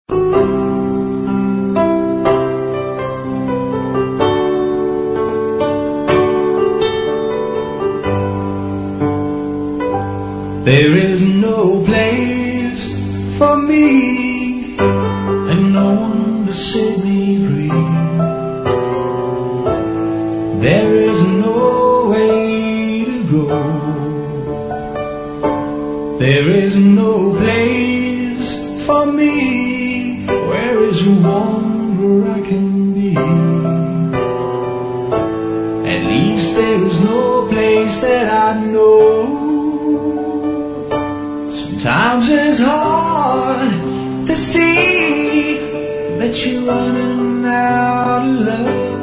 There is no place for me and no one to set me free. There is no way to go. There is no place for me. Where is a one where I can be? At least there is no place that I know. Sometimes it's hard to see that you're running out of luck.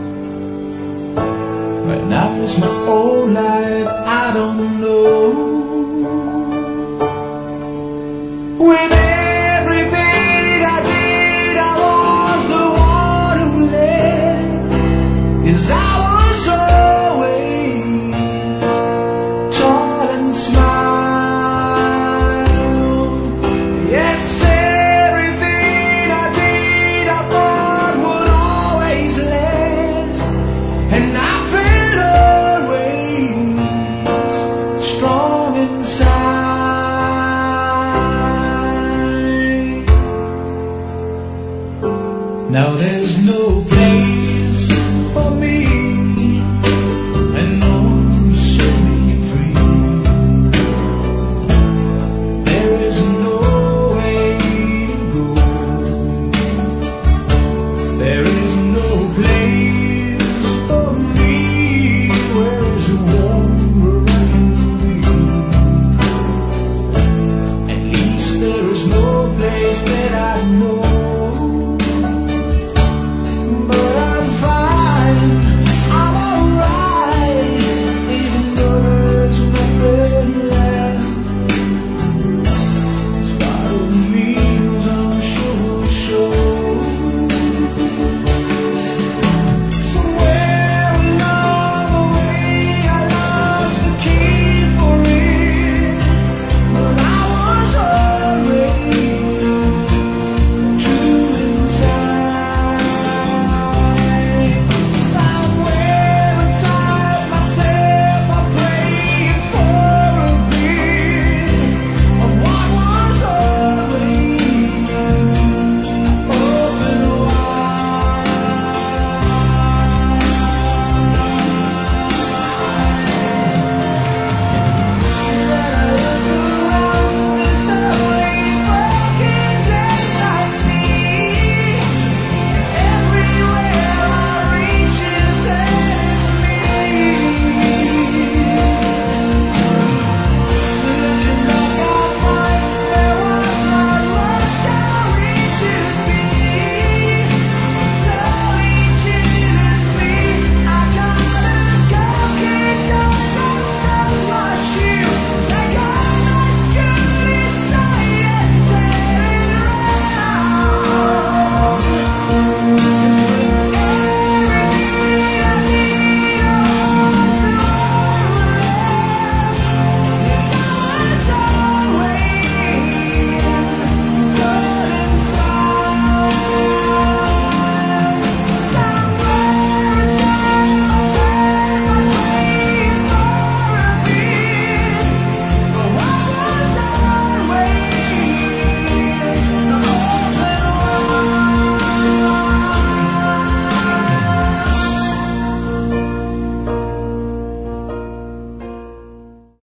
But now it's my whole life, I don't know. With everything I did, I was the one who led. Yes, I was always tall and smart. Now there's no place for me and no one to set me free. There is no way to go. There is no place for me. Where is a warm where I can be? At least there is no place that I know.